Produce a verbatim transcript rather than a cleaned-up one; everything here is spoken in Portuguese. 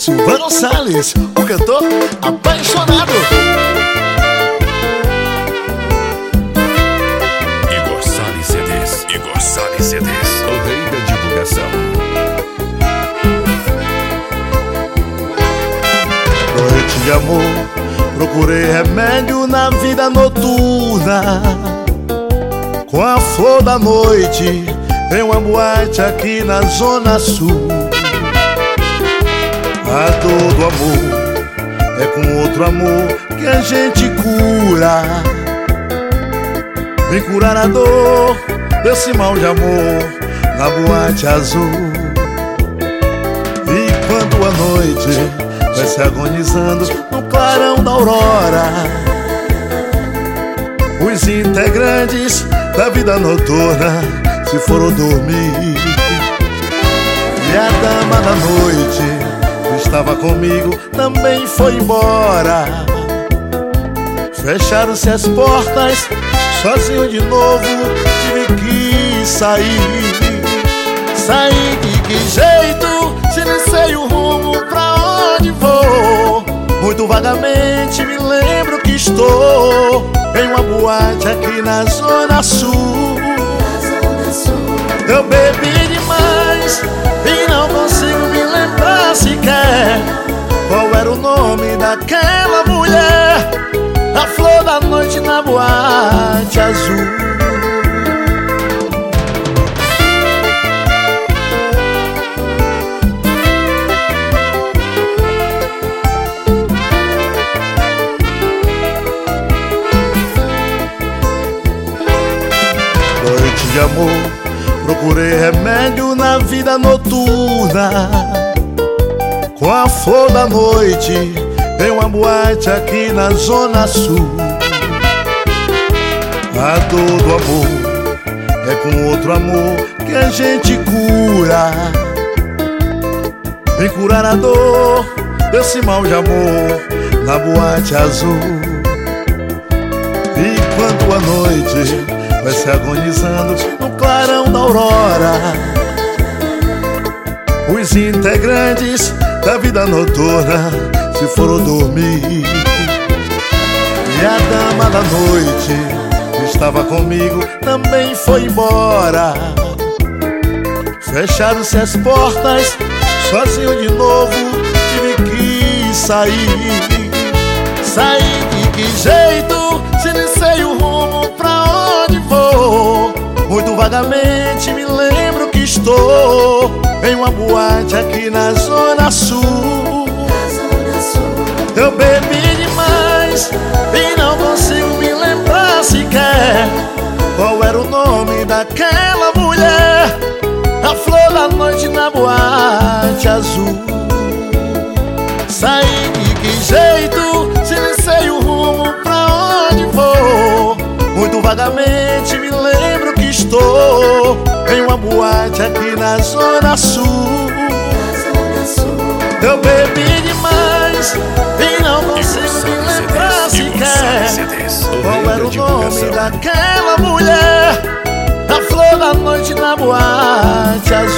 Silvano Salles, o cantor apaixonado. Igor Salles C Ds, Igor Salles C Ds, o rei da divulgação. Noite de amor, procurei remédio na vida noturna. Com a flor da noite, em uma boate aqui na Zona Sul. A dor do amor é com outro amor que a gente cura. Vem curar a dor desse mal de amor na boate azul. E quando a noite vai se agonizando no clarão da aurora, os integrantes da vida noturna se foram dormir. E a dama da noite que estava comigo também foi embora. Fecharam-se as portas, sozinho de novo tive que sair. Sair de que jeito, se não sei o rumo pra onde vou? Muito vagamente me lembro que estou em uma boate aqui na Zona Sul. Eu bebi demais e não consigo me lembrar sequer qual era o nome daquela mulher, a flor da noite na boate azul. Noite de amor, procurei remédio na vida noturna. Com a flor da noite, em uma boate aqui na Zona Sul. A dor do amor é com outro amor que a gente cura. Vem curar a dor desse mal de amor na boate azul. E quando a noite vai se agonizando no clarão da aurora, os integrantes da vida noturna se foram dormir. E a dama da noite que estava comigo também foi embora. Fecharam-se as portas, sozinho de novo tive que sair. Sair de que jeito, se nem sei o rumo pra onde vou? Muito vagamente me lembro que estou em uma boate aqui na Zona Sul. Eu bebi demais e não consigo me lembrar sequer qual era o nome daquela mulher, a flor da noite na boate azul. Saí de que jeito, se nem sei o rumo pra onde vou? Muito vagamente me lembro que estou em uma boate aqui na Zona Sul. Eu bebi demais e não consigo me lembrar sequer qual era o nome daquela mulher, a flor da noite na boate azul.